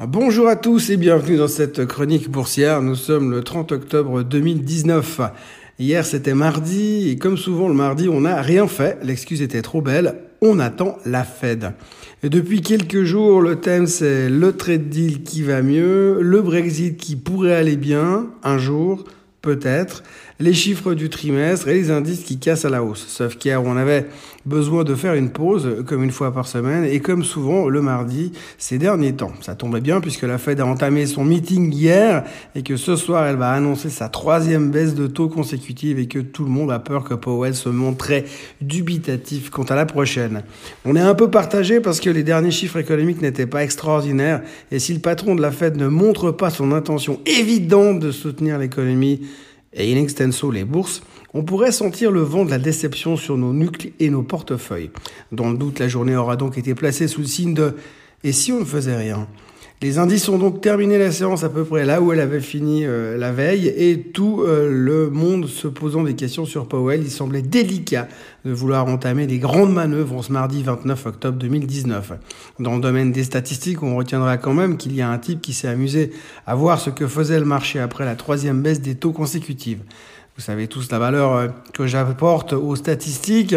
Bonjour à tous et bienvenue dans cette chronique boursière. Nous sommes le 30 octobre 2019. Hier c'était mardi et comme souvent le mardi on n'a rien fait. L'excuse était trop belle. On attend la Fed. Et depuis quelques jours le thème c'est le trade deal qui va mieux, le Brexit qui pourrait aller bien un jour peut-être, les chiffres du trimestre et les indices qui cassent à la hausse. Sauf qu'hier, on avait besoin de faire une pause, comme une fois par semaine, et comme souvent le mardi ces derniers temps. Ça tombait bien puisque la Fed a entamé son meeting hier et que ce soir, elle va annoncer sa 3e baisse de taux consécutive et que tout le monde a peur que Powell se montre très dubitatif quant à la prochaine. On est un peu partagé parce que les derniers chiffres économiques n'étaient pas extraordinaires et si le patron de la Fed ne montre pas son intention évidente de soutenir l'économie et in extenso les bourses, on pourrait sentir le vent de la déception sur nos nucles et nos portefeuilles. Dans le doute, la journée aura donc été placée sous le signe de « et si on ne faisait rien ?» Les indices ont donc terminé la séance à peu près là où elle avait fini la veille et tout le monde se posant des questions sur Powell. Il semblait délicat de vouloir entamer des grandes manœuvres en ce mardi 29 octobre 2019. Dans le domaine des statistiques, on retiendra quand même qu'il y a un type qui s'est amusé à voir ce que faisait le marché après la 3e baisse des taux consécutive. Vous savez tous la valeur que j'apporte aux statistiques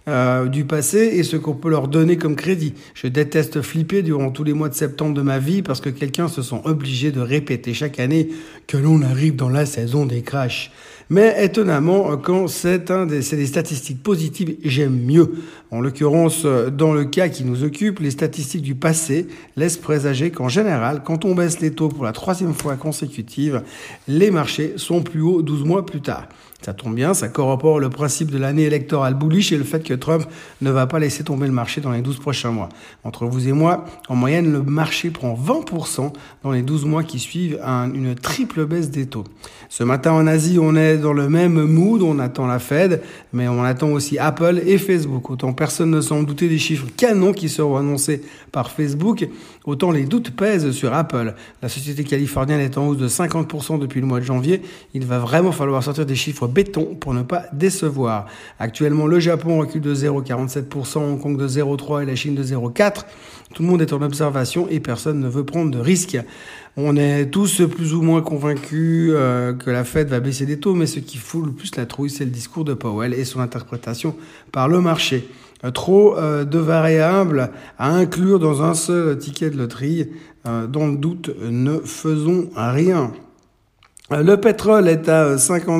du passé et ce qu'on peut leur donner comme crédit. Je déteste flipper durant tous les mois de septembre de ma vie parce que quelqu'un se sent obligé de répéter chaque année que l'on arrive dans la saison des crashs. Mais étonnamment, quand c'est des statistiques positives, j'aime mieux. En l'occurrence, dans le cas qui nous occupe, les statistiques du passé laissent présager qu'en général, quand on baisse les taux pour la 3e fois consécutive, les marchés sont plus hauts 12 mois plus tard. Ça tombe bien, ça corrobore le principe de l'année électorale bullish et le fait que Trump ne va pas laisser tomber le marché dans les 12 prochains mois. Entre vous et moi, en moyenne, le marché prend 20% dans les 12 mois qui suivent une triple baisse des taux. Ce matin en Asie, on est dans le même mood, on attend la Fed, mais on attend aussi Apple et Facebook. Autant personne ne semble douter des chiffres canons qui seront annoncés par Facebook, autant les doutes pèsent sur Apple. La société californienne est en hausse de 50% depuis le mois de janvier. Il va vraiment falloir sortir des chiffres béton pour ne pas décevoir. Actuellement, le Japon recule de 0,47%, Hong Kong de 0,3% et la Chine de 0,4%. Tout le monde est en observation et personne ne veut prendre de risques. On est tous plus ou moins convaincus que la Fed va baisser des taux, mais ce qui fout le plus la trouille, c'est le discours de Powell et son interprétation par le marché. Trop de variables à inclure dans un seul ticket de loterie. Dans le doute, ne faisons rien. Le pétrole est à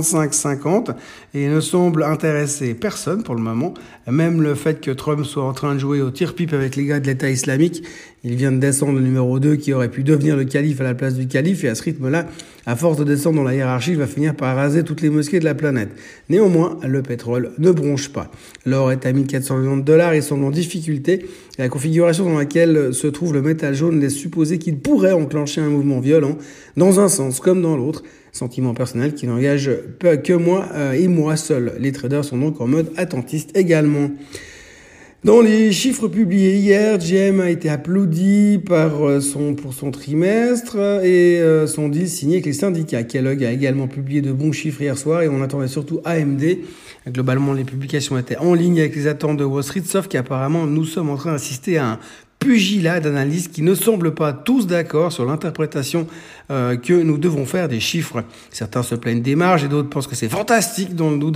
55,50 et ne semble intéresser personne pour le moment. Même le fait que Trump soit en train de jouer au tir-pipe avec les gars de l'État islamique, il vient de descendre le numéro 2 qui aurait pu devenir le calife à la place du calife et à ce rythme-là, à force de descendre dans la hiérarchie, il va finir par raser toutes les mosquées de la planète. Néanmoins, le pétrole ne bronche pas. L'or est à $1,400, il semble en difficulté et la configuration dans laquelle se trouve le métal jaune laisse supposer qu'il pourrait enclencher un mouvement violent dans un sens comme dans l'autre. Sentiment personnel qui n'engage que moi et moi seul. Les traders sont donc en mode attentiste également. Dans les chiffres publiés hier, GM a été applaudi pour son trimestre et son deal signé avec les syndicats. Kellogg a également publié de bons chiffres hier soir et on attendait surtout AMD. Globalement, les publications étaient en ligne avec les attentes de Wall Street, sauf qu'apparemment, nous sommes en train d'assister à un pugilat d'analystes qui ne semblent pas tous d'accord sur l'interprétation que nous devons faire des chiffres. Certains se plaignent des marges et d'autres pensent que c'est fantastique dans le doute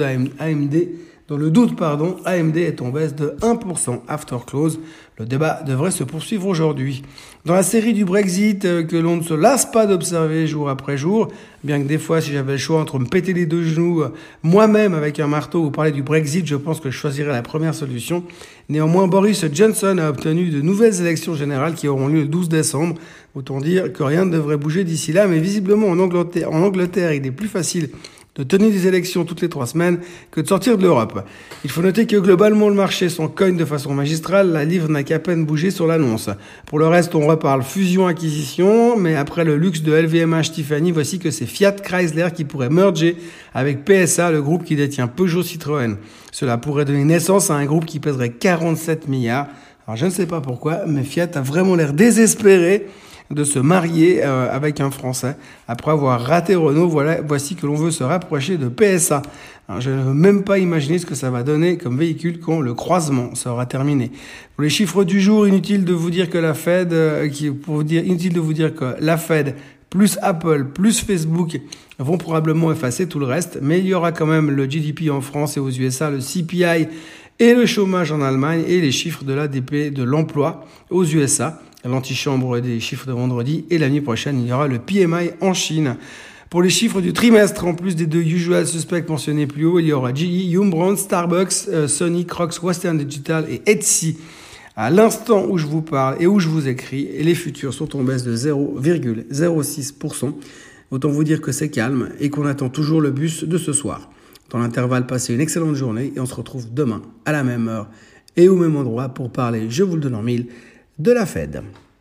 AMD est en baisse de 1% after close. Le débat devrait se poursuivre aujourd'hui. Dans la série du Brexit que l'on ne se lasse pas d'observer jour après jour, bien que des fois, si j'avais le choix entre me péter les deux genoux moi-même avec un marteau ou parler du Brexit, je pense que je choisirais la première solution. Néanmoins, Boris Johnson a obtenu de nouvelles élections générales qui auront lieu le 12 décembre. Autant dire que rien ne devrait bouger d'ici là, mais visiblement en Angleterre, il est plus facile de tenir des élections toutes les 3 semaines que de sortir de l'Europe. Il faut noter que globalement le marché s'en cogne de façon magistrale, la livre n'a qu'à peine bougé sur l'annonce. Pour le reste, on reparle fusion-acquisition, mais après le luxe de LVMH Tiffany, voici que c'est Fiat Chrysler qui pourrait merger avec PSA, le groupe qui détient Peugeot Citroën. Cela pourrait donner naissance à un groupe qui pèserait 47 milliards. Alors je ne sais pas pourquoi, mais Fiat a vraiment l'air désespéré de se marier avec un Français. Après avoir raté Renault, voici que l'on veut se rapprocher de PSA. Alors, je ne veux même pas imaginer ce que ça va donner comme véhicule quand le croisement sera terminé. Pour les chiffres du jour, inutile de vous dire que la Fed, plus Apple, plus Facebook vont probablement effacer tout le reste, mais il y aura quand même le GDP en France et aux USA, le CPI et le chômage en Allemagne et les chiffres de l'ADP de l'emploi aux USA, l'antichambre des chiffres de vendredi, et la nuit prochaine, il y aura le PMI en Chine. Pour les chiffres du trimestre, en plus des deux usual suspects mentionnés plus haut, il y aura GE, Yum Brand, Starbucks, Sony, Crocs, Western Digital et Etsy. À l'instant où je vous parle et où je vous écris, les futurs sont en baisse de 0,06%. Autant vous dire que c'est calme et qu'on attend toujours le bus de ce soir. Dans l'intervalle, passez une excellente journée et on se retrouve demain à la même heure et au même endroit pour parler, je vous le donne en mille, de la Fed.